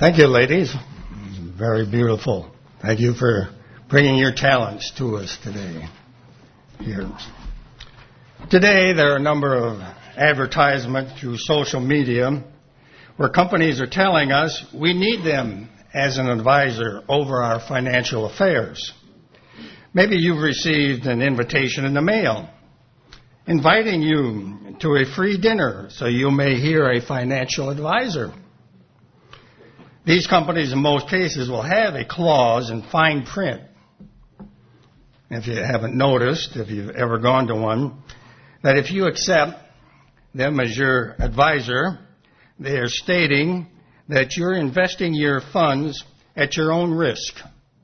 Thank you, ladies. Very beautiful. Thank you for bringing your talents to us today. Here. Today, there are a number of advertisements through social media where companies are telling us we need them as an advisor over our financial affairs. Maybe you've received an invitation in the mail inviting you to a free dinner so you may hear a financial advisor. These companies, in most cases, will have a clause in fine print. If you haven't noticed, if you've ever gone to one, that if you accept them as your advisor, they are stating that you're investing your funds at your own risk.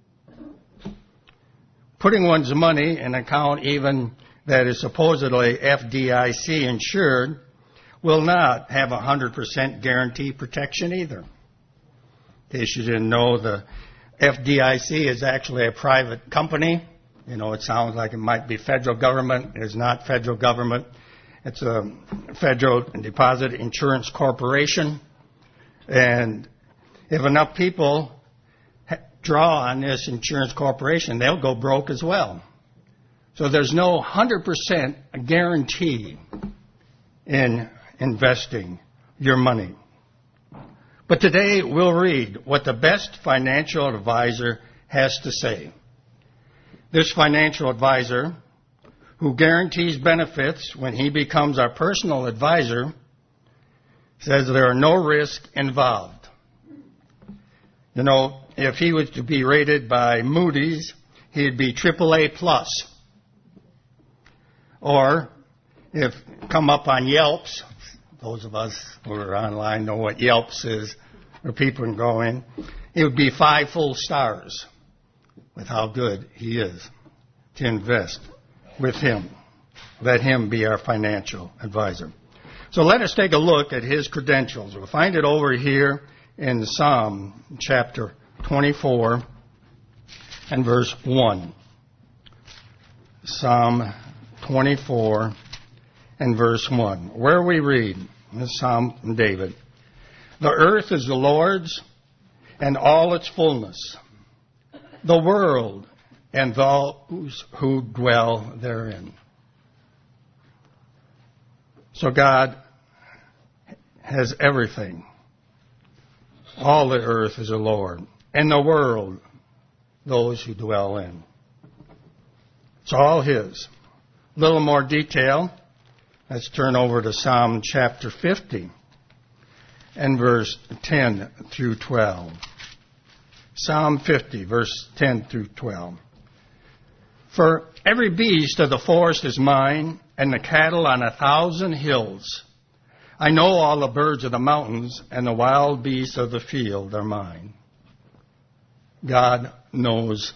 Putting one's money in an account even that is supposedly FDIC insured will not have 100% guarantee protection either. In case you didn't know, the FDIC is actually a private company. You know, it sounds like it might be federal government. It is not federal government. It's a Federal Deposit Insurance Corporation. And if enough people draw on this insurance corporation, they'll go broke as well. So there's no 100% guarantee in investing your money. But today we'll read what the best financial advisor has to say. This financial advisor, who guarantees benefits when he becomes our personal advisor, says there are no risks involved. You know, if he was to be rated by Moody's, he'd be AAA plus. Or if come up on Yelps, those of us who are online know what Yelps is, where people can go in, it would be 5 full stars with how good he is to invest with him. Let him be our financial advisor. So let us take a look at his credentials. We'll find it over here in Psalm chapter 24 and verse 1. Psalm 24 and verse 1, where we read, this Psalm from David, "The earth is the Lord's and all its fullness, the world and those who dwell therein." So God has everything. All the earth is the Lord, and the world, those who dwell in. It's all His. A little more detail. Let's turn over to Psalm chapter 50 and verse 10 through 12. Psalm 50, verse 10 through 12. "For every beast of the forest is mine, and the cattle on 1,000 hills. I know all the birds of the mountains, and the wild beasts of the field are mine." God knows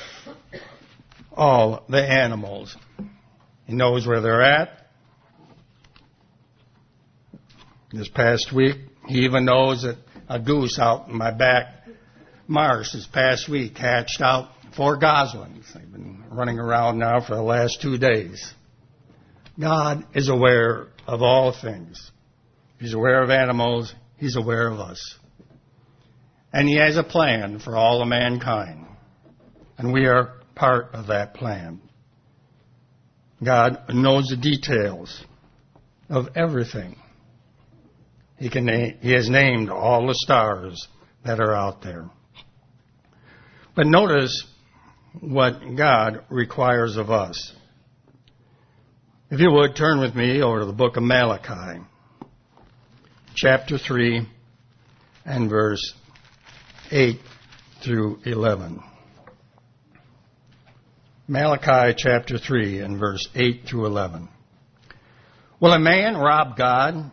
all the animals. He knows where they're at. This past week, He even knows that a goose out in my back marsh this past week hatched out 4 goslings. They've been running around now for the last 2 days. God is aware of all things. He's aware of animals. He's aware of us. And He has a plan for all of mankind. And we are part of that plan. God knows the details of everything. He has named all the stars that are out there. But notice what God requires of us. If you would, turn with me over to the book of Malachi, chapter 3 and verse 8 through 11. Malachi chapter 3 and verse 8 through 11. "Will a man rob God?"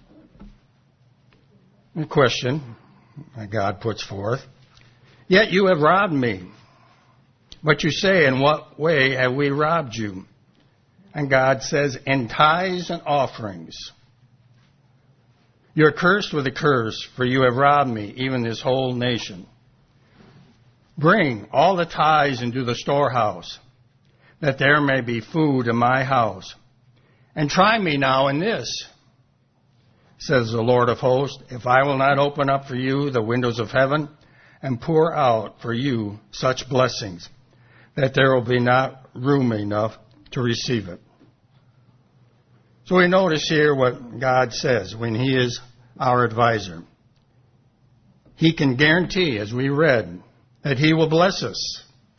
A question that God puts forth. "Yet you have robbed me. But you say, in what way have we robbed you?" And God says, "In tithes and offerings. You're cursed with a curse, for you have robbed me, even this whole nation. Bring all the tithes into the storehouse, that there may be food in my house. And try me now in this, says the Lord of hosts, if I will not open up for you the windows of heaven and pour out for you such blessings that there will be not room enough to receive it. So we notice here what God says when He is our advisor. He can guarantee, as we read, that He will bless us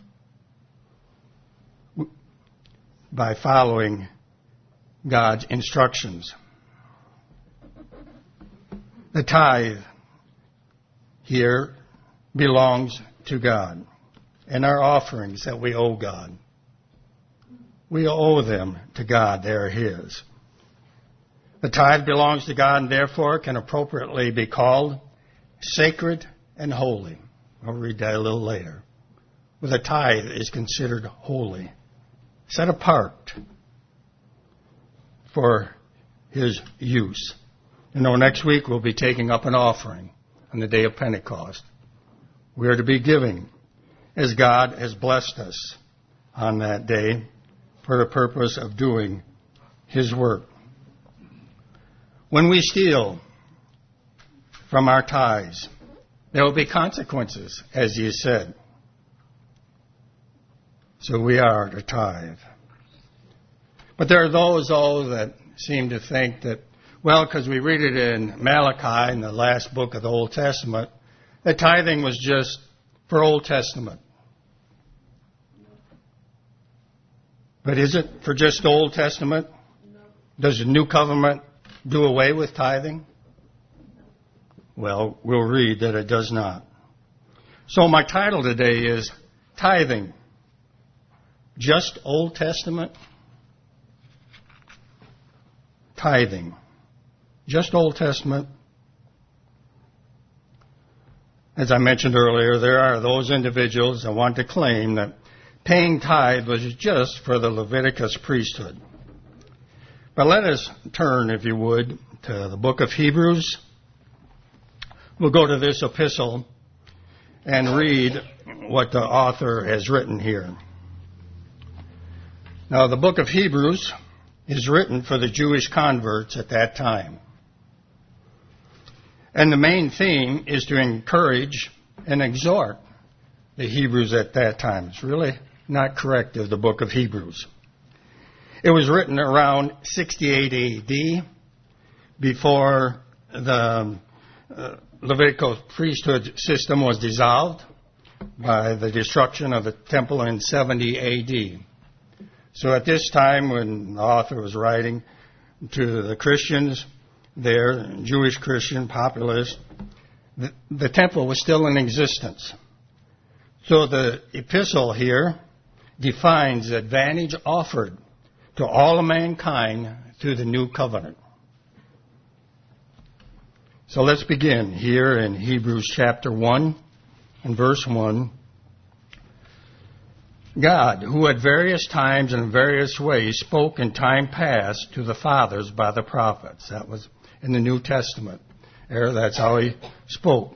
by following God's instructions. The tithe here belongs to God, and our offerings that we owe God. We owe them to God. They are His. The tithe belongs to God and therefore can appropriately be called sacred and holy. I'll read that a little later. Well, the tithe is considered holy, set apart for His use. Next week we'll be taking up an offering on the day of Pentecost. We are to be giving as God has blessed us on that day for the purpose of doing His work. When we steal from our tithes, there will be consequences, as He said. So we are to tithe. But there are those, that seem to think that, because we read it in Malachi, in the last book of the Old Testament, that tithing was just for Old Testament. But is it for just the Old Testament? Does the New Covenant do away with tithing? Well, we'll read that it does not. So my title today is Tithing. Just Old Testament? Tithing. Just Old Testament? As I mentioned earlier, there are those individuals that want to claim that paying tithe was just for the Leviticus priesthood. But let us turn, if you would, to the book of Hebrews. We'll go to this epistle and read what the author has written here. Now, the book of Hebrews is written for the Jewish converts at that time. And the main theme is to encourage and exhort the Hebrews at that time. It's really not correct of the book of Hebrews. It was written around 68 A.D. before the Levitical priesthood system was dissolved by the destruction of the temple in 70 A.D. So at this time when the author was writing to the Christians there, Jewish Christian populace, the temple was still in existence. So the epistle here defines the advantage offered to all of mankind through the new covenant. So let's begin here in Hebrews chapter 1 and verse 1. God, who at various times and in various ways spoke in time past to the fathers by the prophets. That was in the New Testament. That's how He spoke.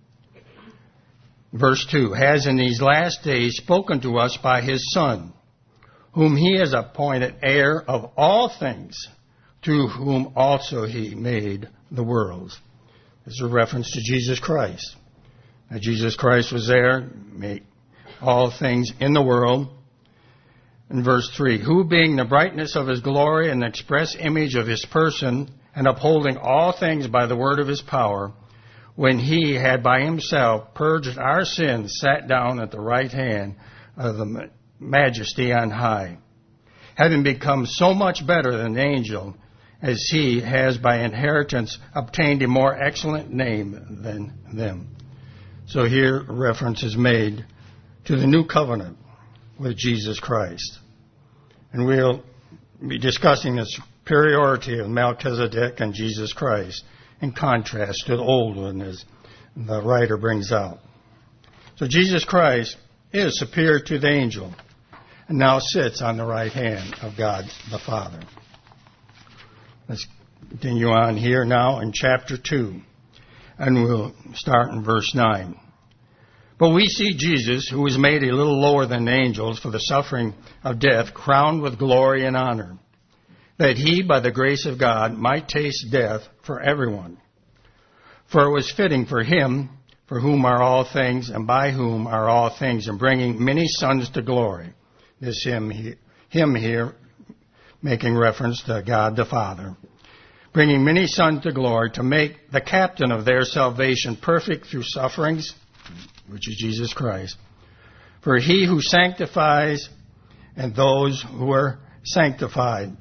Verse 2, has in these last days spoken to us by His Son, whom He has appointed heir of all things, through whom also He made the worlds. This is a reference to Jesus Christ. Now, Jesus Christ was there, made all things in the world. In verse 3, who being the brightness of His glory and the express image of His person, and upholding all things by the word of His power, when He had by Himself purged our sins, sat down at the right hand of the Majesty on high, having become so much better than the angel, as He has by inheritance obtained a more excellent name than them. So here reference is made to the new covenant with Jesus Christ. And we'll be discussing the superiority of Melchizedek and Jesus Christ in contrast to the old one, as the writer brings out. So Jesus Christ is superior to the angel and now sits on the right hand of God the Father. Let's continue on here now in chapter 2, and we'll start in verse 9. But we see Jesus, who was made a little lower than the angels for the suffering of death, crowned with glory and honor, that he, by the grace of God, might taste death for everyone. For it was fitting for him, for whom are all things, and by whom are all things, and bringing many sons to glory. This him here, making reference to God the Father. Bringing many sons to glory, to make the captain of their salvation perfect through sufferings, which is Jesus Christ. For he who sanctifies and those who are sanctified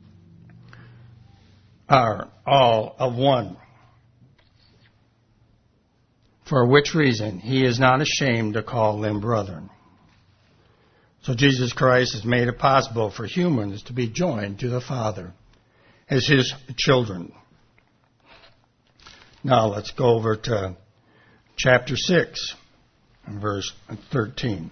are all of one. For which reason he is not ashamed to call them brethren. So Jesus Christ has made it possible for humans to be joined to the Father as his children. Now let's go over to chapter 6, verse 13.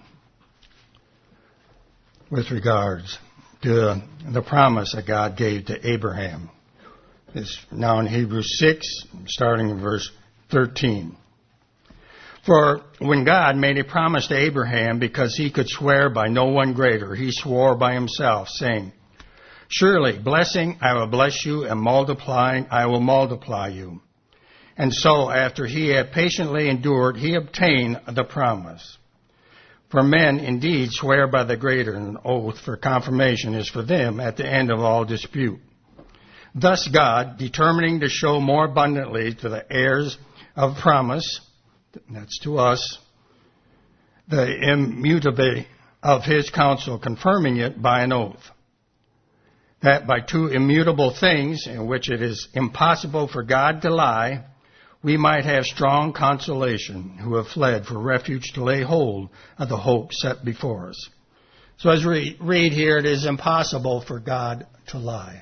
With regards to the promise that God gave to Abraham. It's now in Hebrews 6, starting in verse 13. For when God made a promise to Abraham, because he could swear by no one greater, he swore by himself, saying, Surely, blessing I will bless you, and multiplying I will multiply you. And so, after he had patiently endured, he obtained the promise. For men indeed swear by the greater, and an oath for confirmation is for them at the end of all dispute. Thus God, determining to show more abundantly to the heirs of promise, that's to us, the immutability of his counsel, confirming it by an oath, that by two immutable things, in which it is impossible for God to lie, we might have strong consolation, who have fled for refuge to lay hold of the hope set before us. So as we read here, it is impossible for God to lie.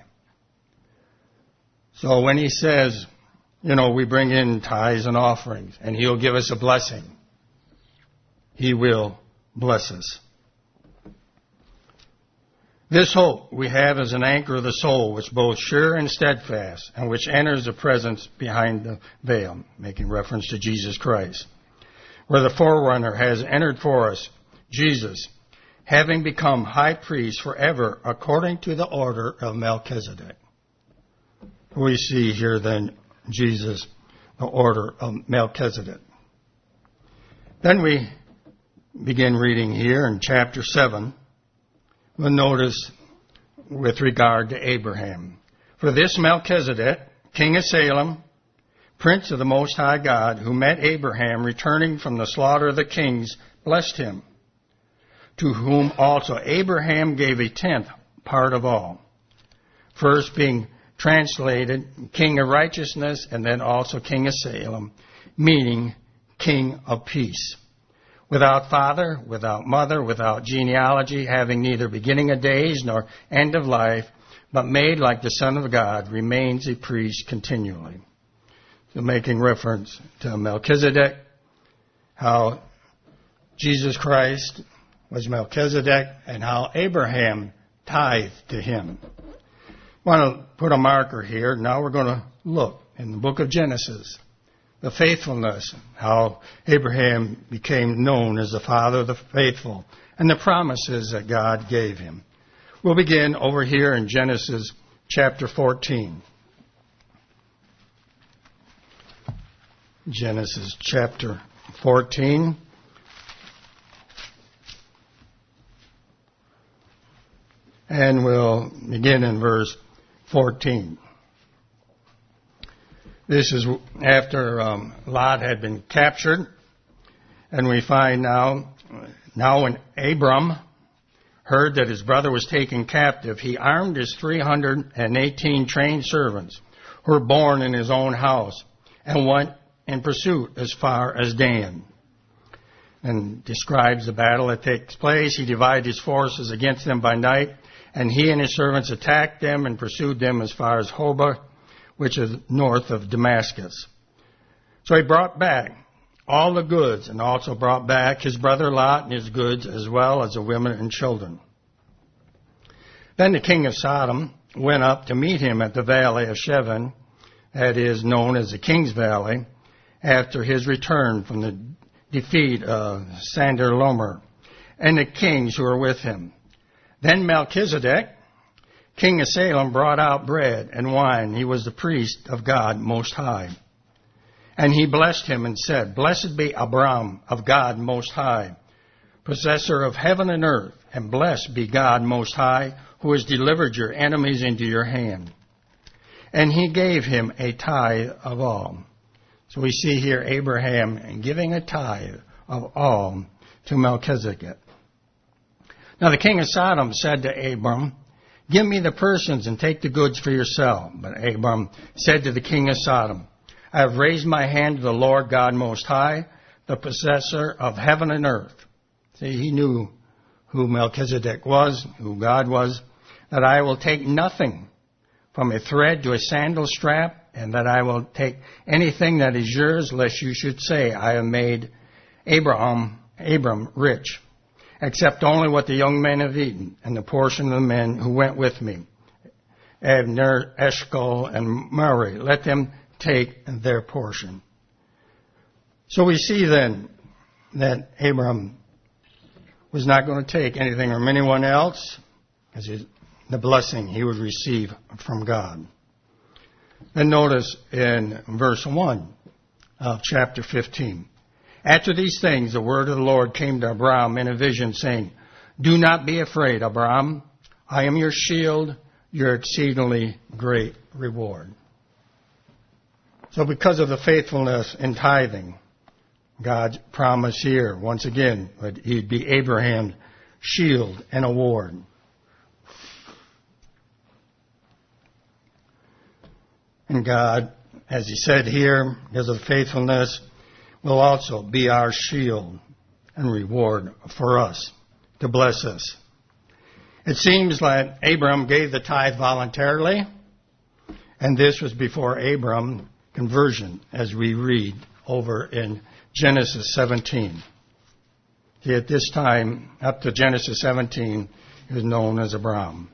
So when he says, we bring in tithes and offerings, and he'll give us a blessing, he will bless us. This hope we have as an anchor of the soul, which both sure and steadfast, and which enters the presence behind the veil, making reference to Jesus Christ, where the forerunner has entered for us, Jesus, having become high priest forever according to the order of Melchizedek. We see here then Jesus, the order of Melchizedek. Then we begin reading here in chapter 7. We'll notice with regard to Abraham. For this Melchizedek, king of Salem, prince of the Most High God, who met Abraham returning from the slaughter of the kings, blessed him, to whom also Abraham gave a tenth part of all. First being translated king of righteousness, and then also king of Salem, meaning king of peace. Without father, without mother, without genealogy, having neither beginning of days nor end of life, but made like the Son of God, remains a priest continually. So making reference to Melchizedek, how Jesus Christ was Melchizedek, and how Abraham tithed to him. I want to put a marker here. Now we're going to look in the book of Genesis. The faithfulness, how Abraham became known as the father of the faithful, and the promises that God gave him. We'll begin over here in Genesis chapter 14. Genesis chapter 14. And we'll begin in verse 14. This is after Lot had been captured, and we find now when Abram heard that his brother was taken captive, he armed his 318 trained servants who were born in his own house, and went in pursuit as far as Dan. And describes the battle that takes place. He divided his forces against them by night, and he and his servants attacked them and pursued them as far as Hobah, which is north of Damascus. So he brought back all the goods, and also brought back his brother Lot and his goods, as well as the women and children. Then the king of Sodom went up to meet him at the valley of Shevin, that is known as the King's Valley, after his return from the defeat of Sandor-Lomer, and the kings who were with him. Then Melchizedek, King of Salem brought out bread and wine. He was the priest of God Most High. And he blessed him and said, Blessed be Abram of God Most High, possessor of heaven and earth, and blessed be God Most High, who has delivered your enemies into your hand. And he gave him a tithe of all. So we see here Abraham giving a tithe of all to Melchizedek. Now the king of Sodom said to Abram, Give me the persons and take the goods for yourself. But Abram said to the king of Sodom, I have raised my hand to the Lord God Most High, the possessor of heaven and earth. See, he knew who Melchizedek was, who God was, that I will take nothing from a thread to a sandal strap, and that I will take anything that is yours, lest you should say, I have made Abram rich, except only what the young men have eaten, and the portion of the men who went with me, Abner, Eshcol, and Murray. Let them take their portion. So we see then that Abram was not going to take anything from anyone else, as the blessing he would receive from God. Then notice in verse 1 of chapter 15. After these things, the word of the Lord came to Abram in a vision, saying, Do not be afraid, Abram. I am your shield, your exceedingly great reward. So because of the faithfulness in tithing, God's promise here, once again, that he'd be Abraham's shield and award. And God, as he said here, because of faithfulness, will also be our shield and reward for us, to bless us. It seems like Abram gave the tithe voluntarily, and this was before Abram's conversion, as we read over in Genesis 17. See, at this time, up to Genesis 17, he was known as Abram.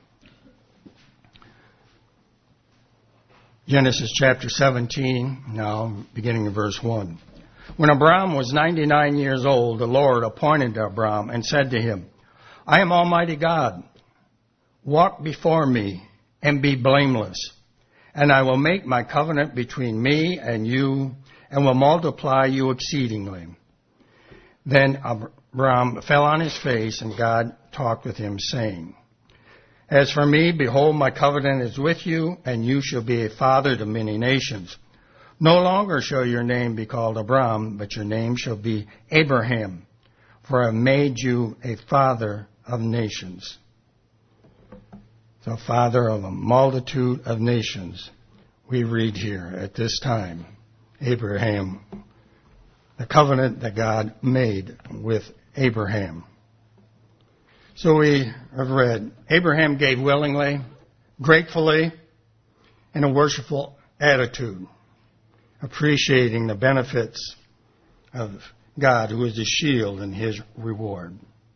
Genesis chapter 17, now beginning in verse 1. When Abram was 99 years old, the Lord appointed Abram and said to him, I am Almighty God. Walk before me and be blameless, and I will make my covenant between me and you, and will multiply you exceedingly. Then Abram fell on his face, and God talked with him, saying, As for me, behold, my covenant is with you, and you shall be a father to many nations. No longer shall your name be called Abram, but your name shall be Abraham, for I have made you a father of nations. So, father of a multitude of nations, we read here at this time, Abraham, the covenant that God made with Abraham. So we have read, Abraham gave willingly, gratefully, in a worshipful attitude, appreciating the benefits of God, who is his shield and his reward.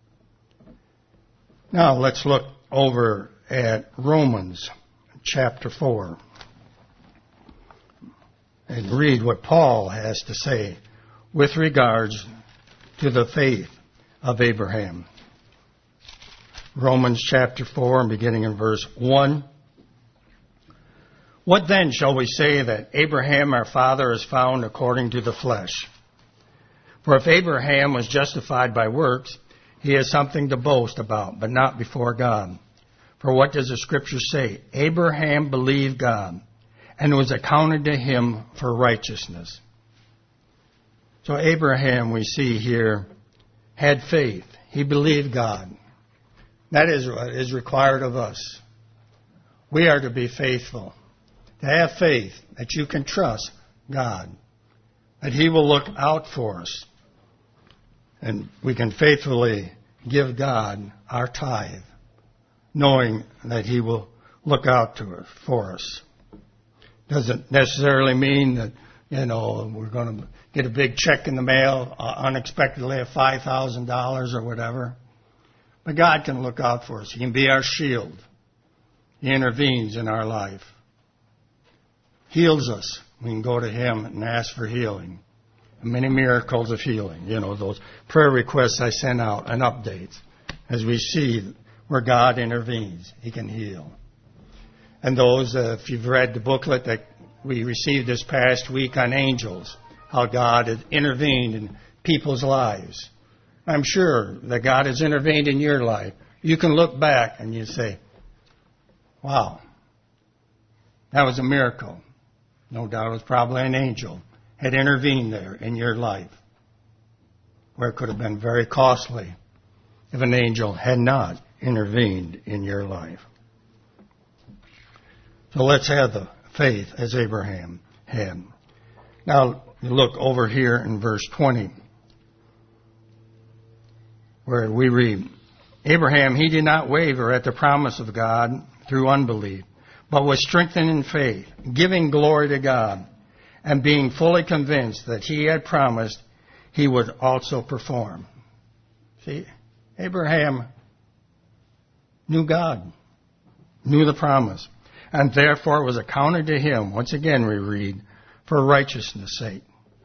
Now let's look over at Romans chapter 4 and read what Paul has to say with regards to the faith of Abraham. Romans chapter 4, and beginning in verse 1. What then shall we say that Abraham our father is found according to the flesh? For if Abraham was justified by works, he has something to boast about, but not before God. For what does the Scripture say? Abraham believed God, and it was accounted to him for righteousness. So Abraham, we see here, had faith. He believed God. That is what is required of us. We are to be faithful, to have faith that you can trust God, that he will look out for us, and we can faithfully give God our tithe, knowing that he will look out for us. Doesn't necessarily mean that, we're going to get a big check in the mail unexpectedly of $5,000 or whatever. But God can look out for us. He can be our shield. He intervenes in our life. Heals us. We can go to him and ask for healing. Many miracles of healing. Those prayer requests I send out and updates. As we see where God intervenes, he can heal. And those, if you've read the booklet that we received this past week on angels, how God had intervened in people's lives. I'm sure that God has intervened in your life. You can look back and you say, wow, that was a miracle. No doubt it was probably an angel had intervened there in your life, where it could have been very costly if an angel had not intervened in your life. So let's have the faith as Abraham had. Now, you look over here in verse 20, where we read, Abraham, he did not waver at the promise of God through unbelief, but was strengthened in faith, giving glory to God, and being fully convinced that he had promised, he would also perform. See, Abraham knew God, knew the promise, and therefore it was accounted to him, once again we read, for righteousness' sake.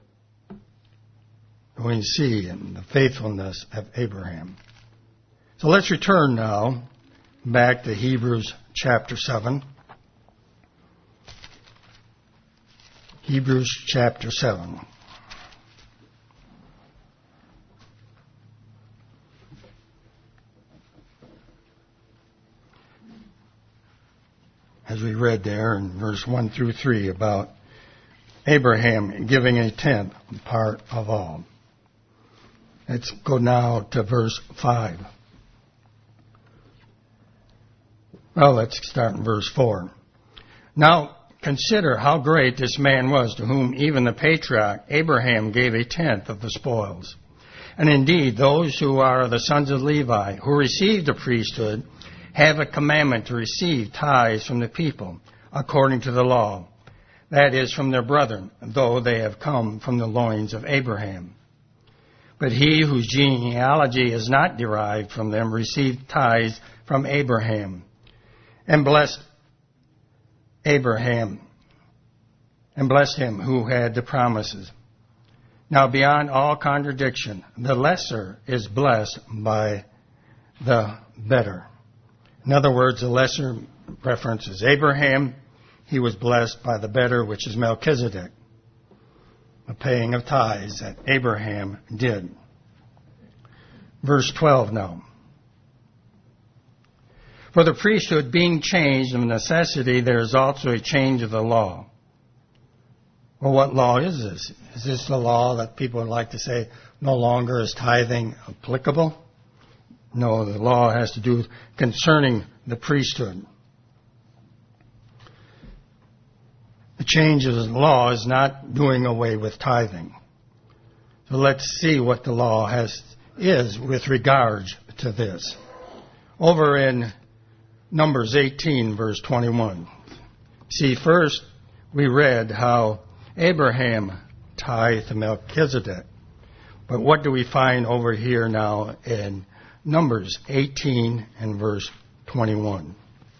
We see in the faithfulness of Abraham. So let's return now back to Hebrews chapter 7. Hebrews chapter 7. As we read there in verse 1 through 3 about Abraham giving a tenth part of all. Let's go now to verse 5. Well, let's start in verse 4. Now, consider how great this man was, to whom even the patriarch Abraham gave a tenth of the spoils. And indeed, those who are the sons of Levi, who received the priesthood, have a commandment to receive tithes from the people, according to the law. That is, from their brethren, though they have come from the loins of Abraham. But he whose genealogy is not derived from them received tithes from Abraham, and blessed Abraham, and blessed him who had the promises. Now beyond all contradiction, the lesser is blessed by the better. In other words, the lesser reference is Abraham. He was blessed by the better, which is Melchizedek, the paying of tithes that Abraham did. Verse 12 now. For the priesthood being changed of necessity, there is also a change of the law. Well, what law is this? Is this the law that people would like to say no longer is tithing applicable? No, the law has to do concerning the priesthood. The change of the law is not doing away with tithing. So let's see what the law is with regards to this. Over in Numbers 18, verse 21. See, first we read how Abraham tithed to Melchizedek. But what do we find over here now in Numbers 18 and verse 21?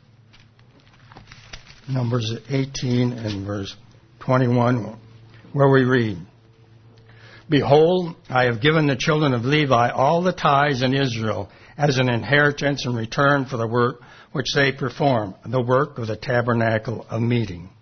Numbers 18 and verse 21, where we read, Behold, I have given the children of Levi all the tithes in Israel as an inheritance in return for the work which they perform, the work of the tabernacle of meeting.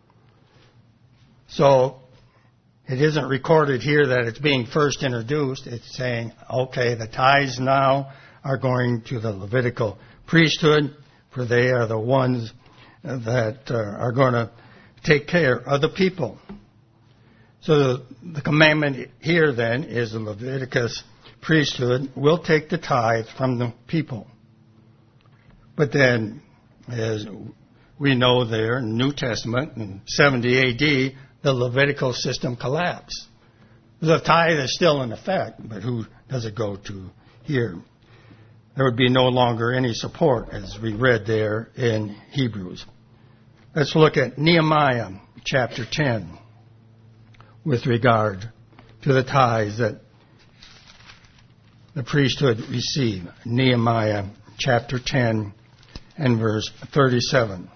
So, it isn't recorded here that it's being first introduced. It's saying, okay, the tithes now are going to the Levitical priesthood, for they are the ones that are going to take care of the people. So the commandment here then is the Leviticus priesthood will take the tithe from the people. But then, as we know there in the New Testament, in 70 A.D., the Levitical system collapsed. The tithe is still in effect, but who does it go to here? There would be no longer any support, as we read there in Hebrews. Let's look at Nehemiah chapter 10 with regard to the tithes that the priesthood received. Nehemiah chapter 10 and verse 37.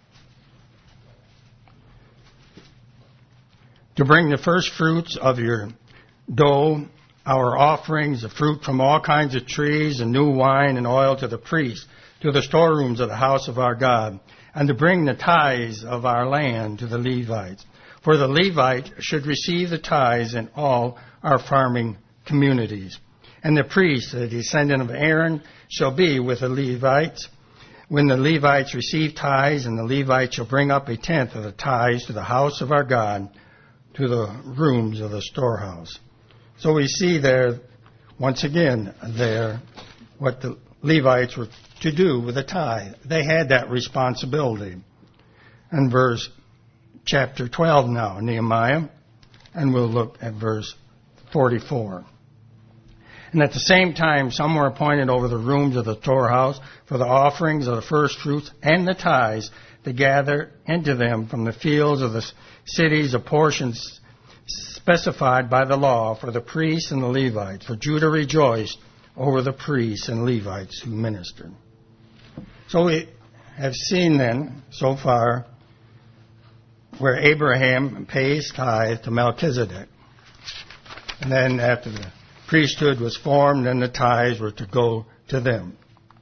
To bring the first fruits of your dough, our offerings, the fruit from all kinds of trees, and new wine and oil to the priests, to the storerooms of the house of our God, and to bring the tithes of our land to the Levites. For the Levite should receive the tithes in all our farming communities. And the priest, the descendant of Aaron, shall be with the Levites. When the Levites receive tithes, and the Levites shall bring up 1/10 of the tithes to the house of our God, to the rooms of the storehouse. So we see there, once again, what the Levites were to do with the tithe. They had that responsibility. And chapter 12 now, Nehemiah, and we'll look at verse 44. And at the same time, some were appointed over the rooms of the storehouse for the offerings of the first fruits and the tithes to gather into them from the fields of the cities a portions specified by the law for the priests and the Levites. For Judah rejoiced over the priests and Levites who ministered. So we have seen then, so far, where Abraham pays tithe to Melchizedek. And then after the priesthood was formed, and the tithes were to go to them.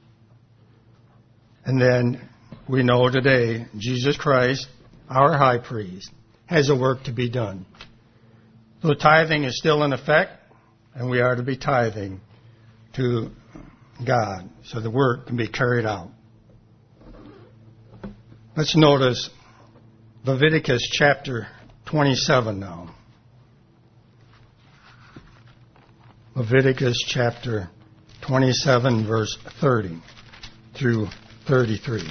And then we know today Jesus Christ, our high priest, has a work to be done. So tithing is still in effect, and we are to be tithing to God so the work can be carried out. Let's notice Leviticus chapter 27 now. Leviticus chapter 27, verse 30 through 33.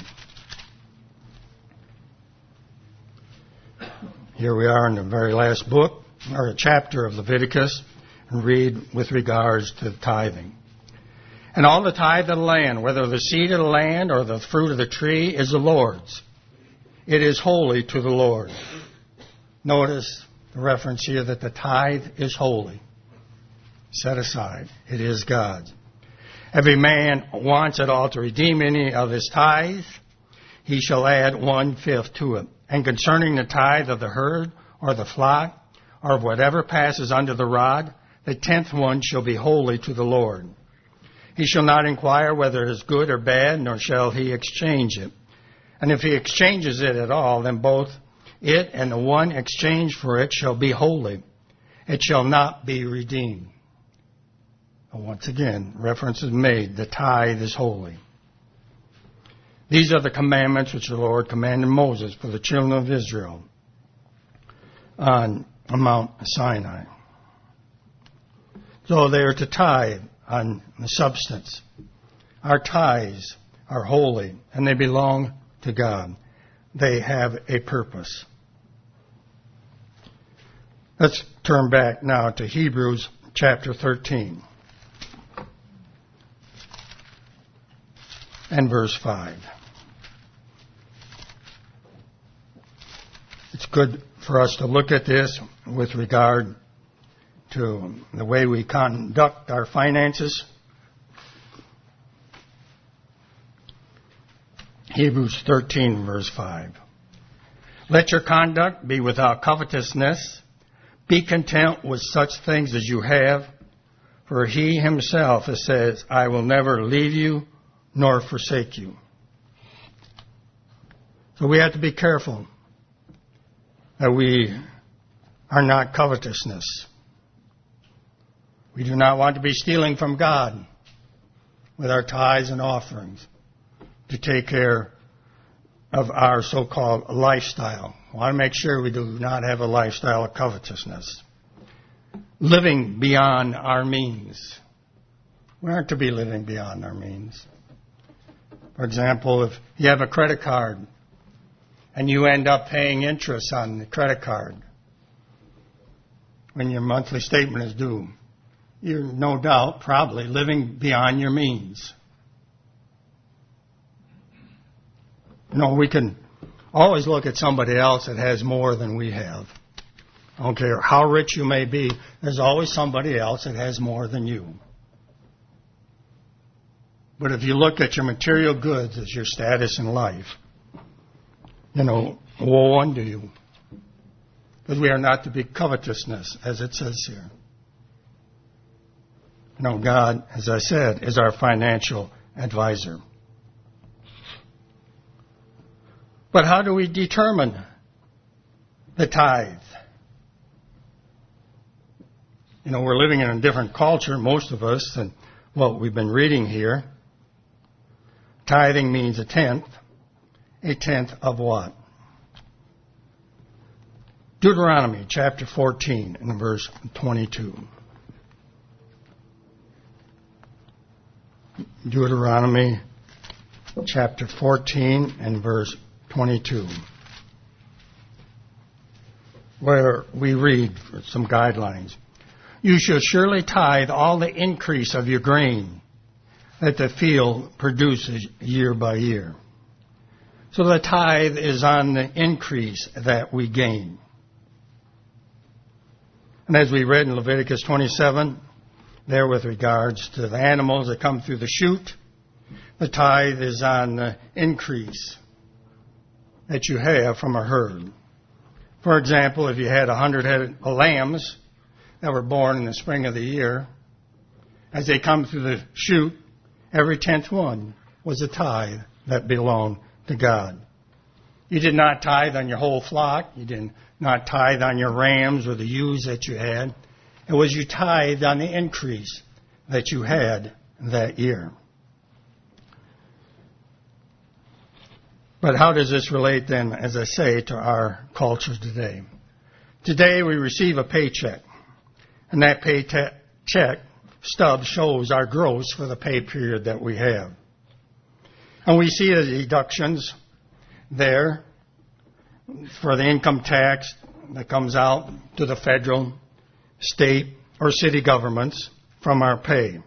Here we are in the very last book, or a chapter of Leviticus, and read with regards to tithing. And all the tithe of the land, whether the seed of the land or the fruit of the tree, is the Lord's. It is holy to the Lord. Notice the reference here that the tithe is holy. Set aside. It is God's. Every man wants at all to redeem any of his tithe, he shall add 1/5 to it. And concerning the tithe of the herd or the flock, or of whatever passes under the rod, the 10th one shall be holy to the Lord. He shall not inquire whether it is good or bad, nor shall he exchange it. And if he exchanges it at all, then both it and the one exchanged for it shall be holy. It shall not be redeemed. Once again, reference is made. The tithe is holy. These are the commandments which the Lord commanded Moses for the children of Israel on Mount Sinai. So they are to tithe on the substance. Our tithes are holy, and they belong to God. They have a purpose. Let's turn back now to Hebrews chapter 13 and verse 5. It's good for us to look at this with regard to the way we conduct our finances. Hebrews 13, verse 5. Let your conduct be without covetousness. Be content with such things as you have, for he himself says, I will never leave you nor forsake you. So we have to be careful that we are not covetousness. We do not want to be stealing from God with our tithes and offerings to take care of our so-called lifestyle. We want to make sure we do not have a lifestyle of covetousness. Living beyond our means. We aren't to be living beyond our means. For example, if you have a credit card and you end up paying interest on the credit card when your monthly statement is due, you're no doubt probably living beyond your means. You know, we can always look at somebody else that has more than we have. I don't care how rich you may be, there's always somebody else that has more than you. But if you look at your material goods as your status in life, you know, woe unto you. Because we are not to be covetousness, as it says here. You know, God, as I said, is our financial advisor. But how do we determine the tithe? You know, we're living in a different culture, most of us, than what we've been reading here. Tithing means a tenth. A tenth of what? Deuteronomy chapter 14 and verse 22. Deuteronomy chapter 14 and verse 22. Where we read some guidelines. You shall surely tithe all the increase of your grain that the field produces year by year. So the tithe is on the increase that we gain. And as we read in Leviticus 27, there with regards to the animals that come through the chute, the tithe is on the increase that you have from a herd. For example, if you had 100 head of lambs that were born in the spring of the year, as they come through the chute, every 10th one was a tithe that belonged to God. You did not tithe on your whole flock. You did not tithe on your rams or the ewes that you had. It was you tithed on the increase that you had that year. But how does this relate then, as I say, to our culture today? Today we receive a paycheck, and that paycheck stub shows our gross for the pay period that we have. And we see the deductions there for the income tax that comes out to the federal, state, or city governments from our pay.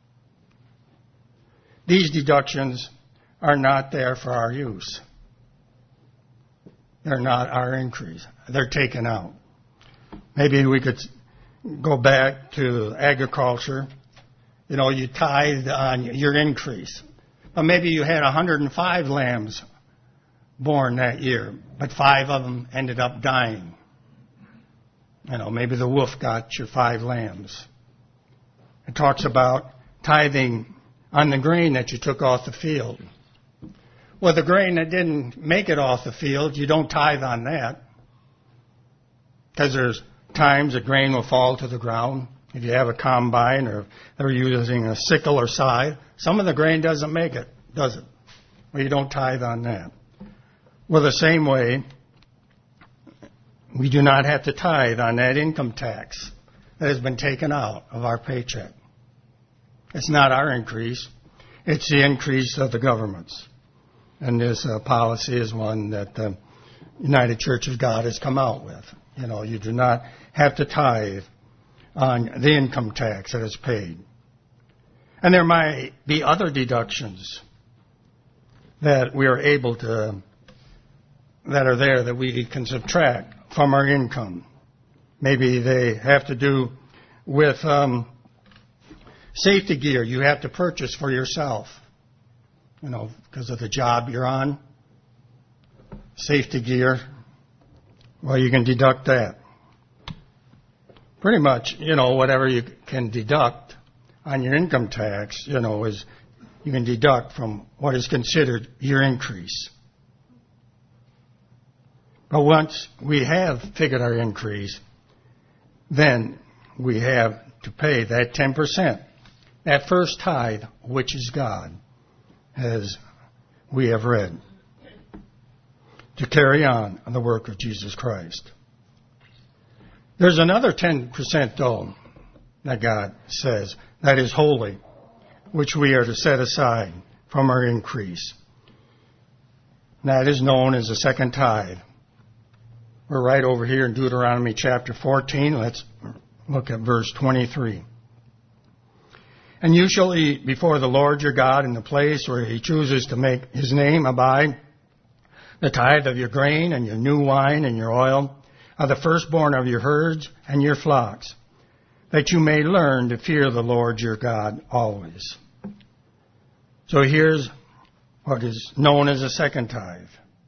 These deductions are not there for our use. They're not our increase. They're taken out. Maybe we could go back to agriculture. You know, you tithed on your increase. But maybe you had 105 lambs born that year, but 5 of them ended up dying. You know, maybe the wolf got your 5 lambs. It talks about tithing on the grain that you took off the field. Well, the grain that didn't make it off the field, you don't tithe on that. Because there's times the grain will fall to the ground. If you have a combine or they're using a sickle or scythe, some of the grain doesn't make it, does it? Well, you don't tithe on that. Well, the same way, we do not have to tithe on that income tax that has been taken out of our paycheck. It's not our increase. It's the increase of the government's. And this policy is one that the United Church of God has come out with. You know, you do not have to tithe on the income tax that is paid. And there might be other deductions that we are able to, that are there that we can subtract from our income. Maybe they have to do with safety gear you have to purchase for yourself. You know, because of the job you're on. Safety gear. Well, you can deduct that. Pretty much, you know, whatever you can deduct on your income tax, you know, is you can deduct from what is considered your increase. But once we have figured our increase, then we have to pay that 10%, that first tithe, which is God, as we have read, to carry on the work of Jesus Christ. There's another 10% though that God says that is holy, which we are to set aside from our increase. That is known as the second tithe. We're right over here in Deuteronomy chapter 14. Let's look at verse 23. And you shall eat before the Lord your God in the place where he chooses to make his name abide the tithe of your grain and your new wine and your oil, of the firstborn of your herds and your flocks, that you may learn to fear the Lord your God always. So here's what is known as a second tithe.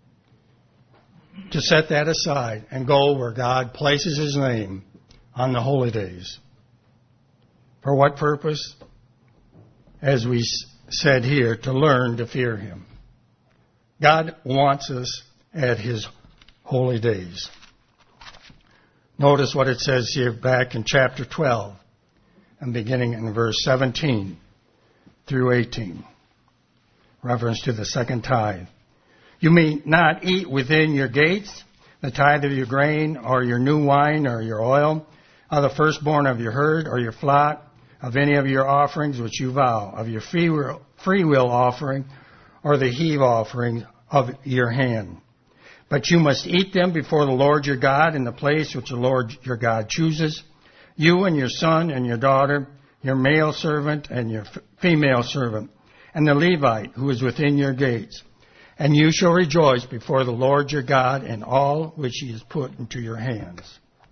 To set that aside and go where God places his name on the holy days. For what purpose? As we said here, to learn to fear him. God wants us at his holy days. Notice what it says here back in chapter 12 and beginning in verse 17 through 18. Reference to the second tithe. You may not eat within your gates the tithe of your grain or your new wine or your oil, of the firstborn of your herd or your flock, of any of your offerings which you vow, of your free will offering or the heave offering of your hand. But you must eat them before the Lord your God in the place which the Lord your God chooses, you and your son and your daughter, your male servant and your female servant, and the Levite who is within your gates. And you shall rejoice before the Lord your God in all which he has put into your hands.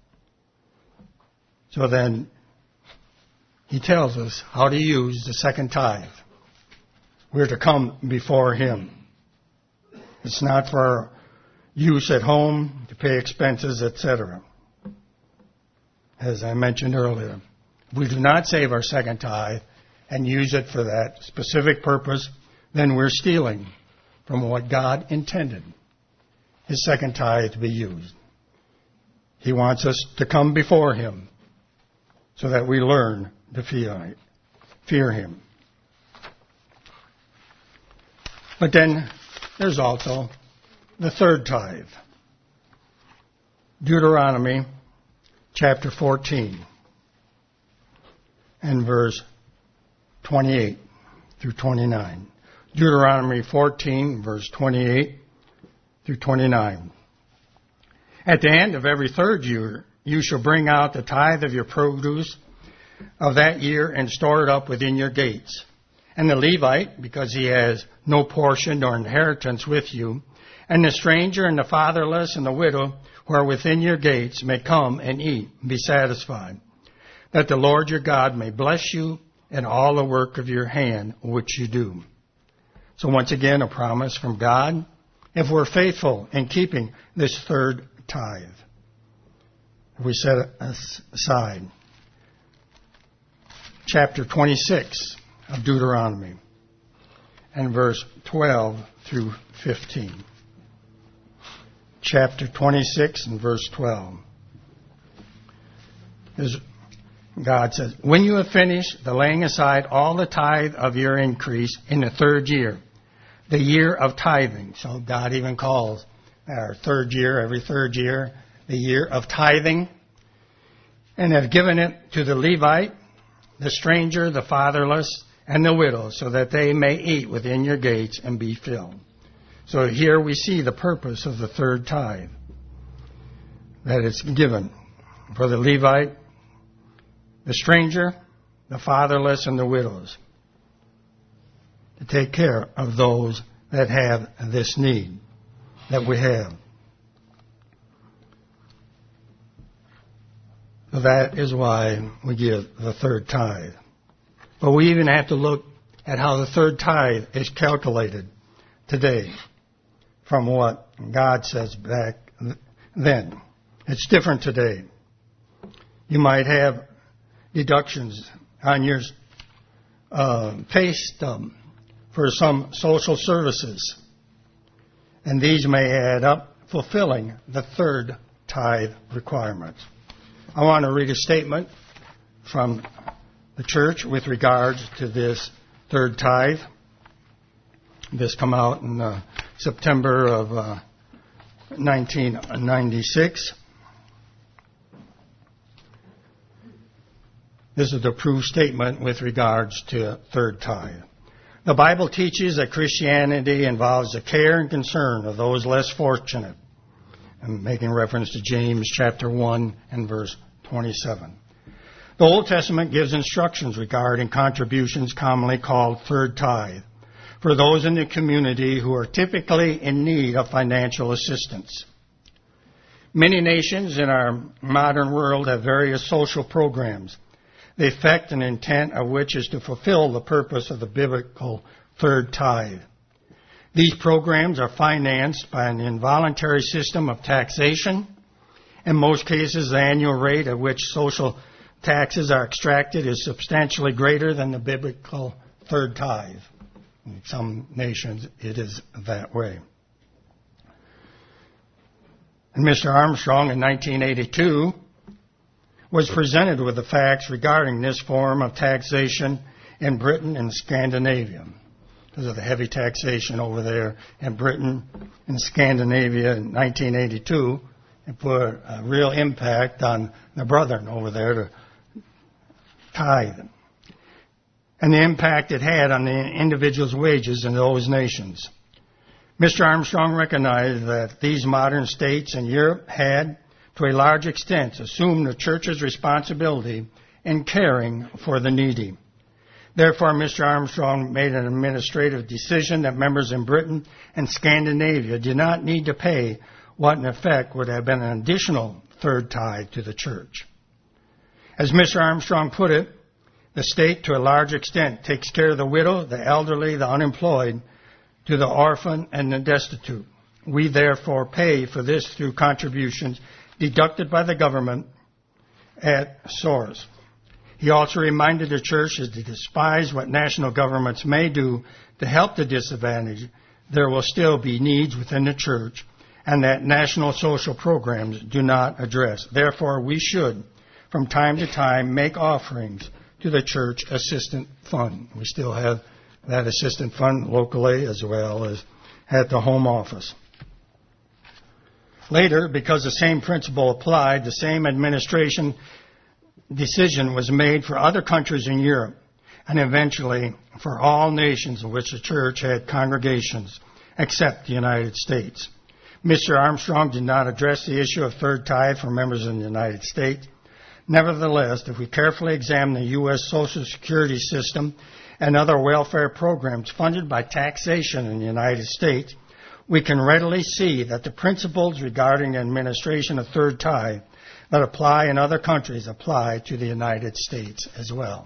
So then, he tells us how to use the second tithe. We're to come before him. It's not for use at home, to pay expenses, etc. As I mentioned earlier, if we do not save our second tithe and use it for that specific purpose, then we're stealing from what God intended his second tithe to be used. He wants us to come before him so that we learn to fear him. But then there's also the third tithe. Deuteronomy chapter 14 and verse 28 through 29. Deuteronomy 14, verse 28 through 29. At the end of every third year, you shall bring out the tithe of your produce of that year and store it up within your gates. And the Levite, because he has no portion nor inheritance with you, and the stranger and the fatherless and the widow who are within your gates may come and eat and be satisfied, that the Lord your God may bless you in all the work of your hand which you do. So once again, a promise from God if we're faithful in keeping this third tithe. If we set it aside. Chapter 26 of Deuteronomy and verse 12 through 15. Chapter 26 and verse 12. God says, when you have finished the laying aside all the tithe of your increase in the third year, the year of tithing. So God even calls our third year, every third year, the year of tithing, and have given it to the Levite, the stranger, the fatherless, and the widow, so that they may eat within your gates and be filled. So here we see the purpose of the third tithe, that it's given for the Levite, the stranger, the fatherless, and the widows, to take care of those that have this need that we have. So that is why we give the third tithe. But we even have to look at how the third tithe is calculated today from what God says back then. It's different today. You might have deductions on your pay stub for some social services, and these may add up fulfilling the third tithe requirements. I want to read a statement from the church with regards to this third tithe. This come out in September of 1996. This is the proof statement with regards to third tithe. The Bible teaches that Christianity involves the care and concern of those less fortunate. I'm making reference to James chapter 1 and verse 27. The Old Testament gives instructions regarding contributions commonly called third tithe for those in the community who are typically in need of financial assistance. Many nations in our modern world have various social programs, the effect and intent of which is to fulfill the purpose of the biblical third tithe. These programs are financed by an involuntary system of taxation. In most cases, the annual rate at which social taxes are extracted is substantially greater than the biblical third tithe. In some nations, it is that way. And Mr. Armstrong in 1982 was presented with the facts regarding this form of taxation in Britain and Scandinavia, because of the heavy taxation over there in Britain and Scandinavia in 1982. It put a real impact on the brethren over there to tithe, and the impact it had on the individual's wages in those nations. Mr. Armstrong recognized that these modern states in Europe had, to a large extent, assumed the church's responsibility in caring for the needy. Therefore, Mr. Armstrong made an administrative decision that members in Britain and Scandinavia did not need to pay what in effect would have been an additional third tithe to the church. As Mr. Armstrong put it, the state to a large extent takes care of the widow, the elderly, the unemployed, to the orphan and the destitute. We therefore pay for this through contributions deducted by the government at source. He also reminded the church that to despise what national governments may do to help the disadvantaged, there will still be needs within the church, and that national social programs do not address. Therefore, we should, from time to time, make offerings to the church assistant fund. We still have that assistant fund locally as well as at the home office. Later, because the same principle applied, the same administration decision was made for other countries in Europe, and eventually for all nations in which the church had congregations, except the United States. Mr. Armstrong did not address the issue of third tithe for members in the United States. Nevertheless, if we carefully examine the U.S. Social Security system and other welfare programs funded by taxation in the United States, we can readily see that the principles regarding the administration of third tithe that apply in other countries apply to the United States as well.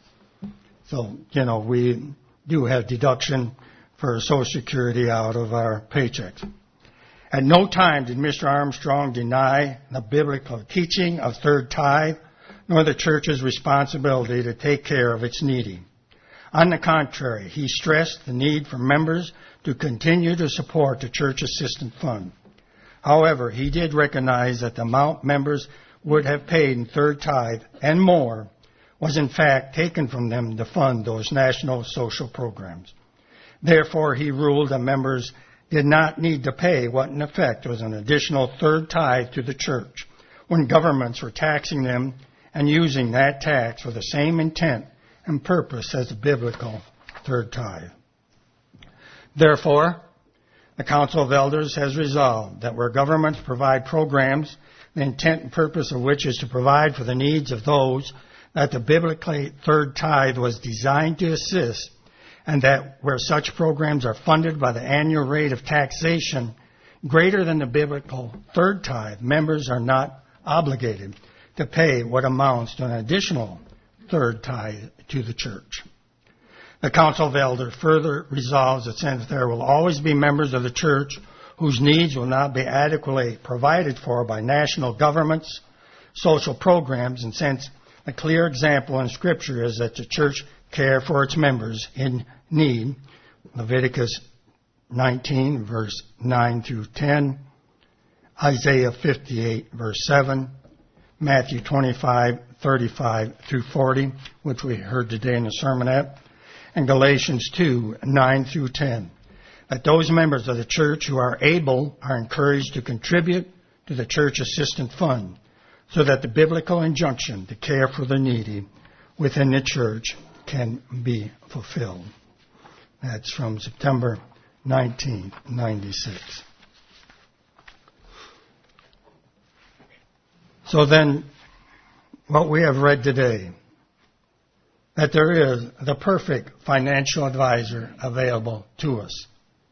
So, we do have deduction for Social Security out of our paychecks. At no time did Mr. Armstrong deny the biblical teaching of third tithe, nor the church's responsibility to take care of its needy. On the contrary, he stressed the need for members to continue to support the church assistance fund. However, he did recognize that the amount members would have paid in third tithe and more was in fact taken from them to fund those national social programs. Therefore, he ruled that members did not need to pay what in effect was an additional third tithe to the church when governments were taxing them and using that tax for the same intent and purpose as the biblical third tithe. Therefore, the Council of Elders has resolved that where governments provide programs, the intent and purpose of which is to provide for the needs of those that the biblical third tithe was designed to assist, and that where such programs are funded by the annual rate of taxation greater than the biblical third tithe, members are not obligated to pay what amounts to an additional third tithe to the church. The Council of Elders further resolves that since there will always be members of the church whose needs will not be adequately provided for by national governments, social programs, and since a clear example in Scripture is that the church care for its members in need, Leviticus 19, verse 9 through 10, Isaiah 58, verse 7, Matthew 25, 35 through 40, which we heard today in the sermonette, and Galatians 2, 9 through 10, that those members of the church who are able are encouraged to contribute to the church assistance fund so that the biblical injunction to care for the needy within the church can be fulfilled. That's from September 1996. So then, what we have read today, that there is the perfect financial advisor available to us.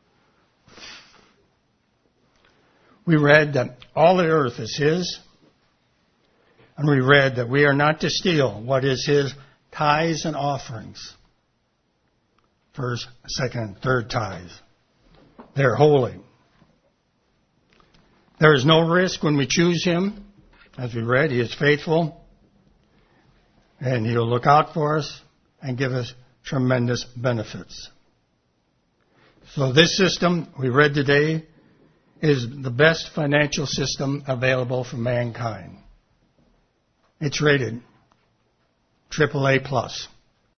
We read that all the earth is His, and we read that we are not to steal what is His tithes and offerings. First, second, third tithes. They're holy. There is no risk when we choose Him. As we read, He is faithful, and He'll look out for us and give us tremendous benefits. So this system we read today is the best financial system available for mankind. It's rated AAA+.